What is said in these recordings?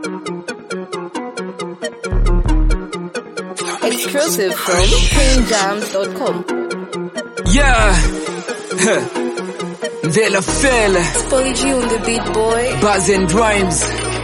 Exclusive from PainJams.com. Yeah. Vela Fela. Spolly G on the beat, boy. Buzz and Rhymes.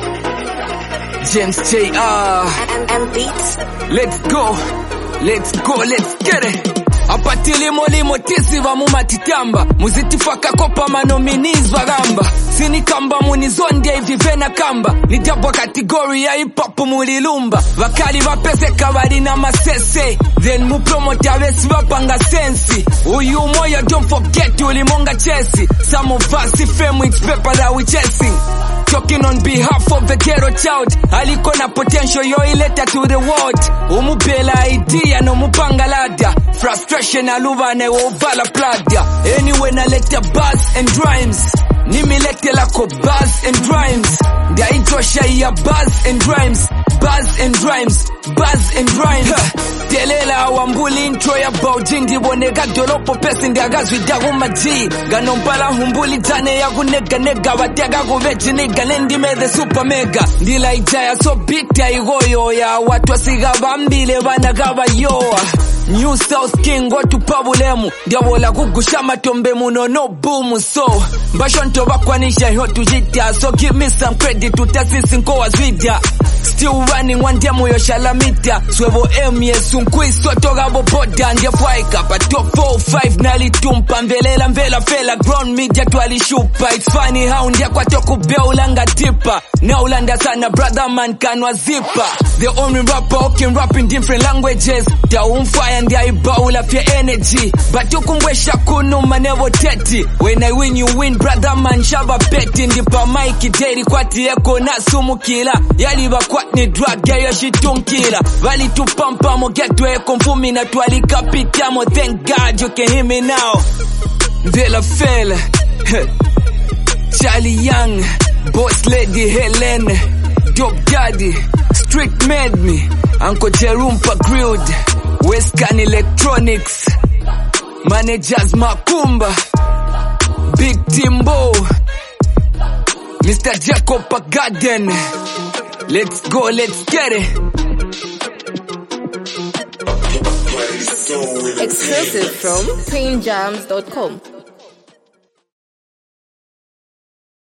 James J.R. And beats. Let's go. Let's go. Let's get it. Apatili molimo tisi va mumatitamba muzitifaka kopa manominis vagamba sini kamba munizondia hivi vena kamba nijabwa kategori ya hip-hop mulilumba vakali vapeseka vali na masese then mupromota vesi vapanga sensi uyu moya don't forget ulimonga chesi some of us see fame with paper that we chasing talking on behalf of the ghetto child aliko na potential yo ileta to the world umupela idea no mupanga lada frustration aluva ne ovala plada anyway na leta buzz and rhymes nimilete lako buzz and rhymes ndia itosha ya buzz and rhymes buzz and rhymes buzz and rhymes telela wambuli intro ya baujing dibonega dolopo pesi ndiagazwida gumaji ganompala humbuli tane ya kunega watega kuvechi niga nendime the super mega ndila ijaya so big ya igoyo ya watu wasiga bambile vanagaba yoa New South King watu pabulemu ndiawola kugusha matombe muno no boom so mbasho ntobakwanisha hotu jita so give me some credit utasisi nkowa zwida still running one demo yo shalamita swevo yesu nkwiso toga boboda ndiafaika pa top 4-5 nalitumpa mvelela mvela fela ground media twalishupa it's funny how ndia kwa toku beulanga tipa na ulanda sana brother man kanwa zipa the only rapper who can rap in different languages da umfire ndia ibaula fya energy but ukumbwesha kunuma nevo teti when I win you win brother man shaba peti ndipa maiki daily kwati eko na sumu kila yaliba kwatni drug ya shitunkila vali tupampa mo getwe eko mfumi na tualikapita mo thank God you can hear me now Vela Fela Charlie Young Boss Lady Helen Dope Daddy Strict Made Me Uncle Jerumpa Grilled Westcan Electronics Managers Makumba Big Timbo Mr. Jacob Garden Let's go, let's get it. Exclusive from PainJams.com.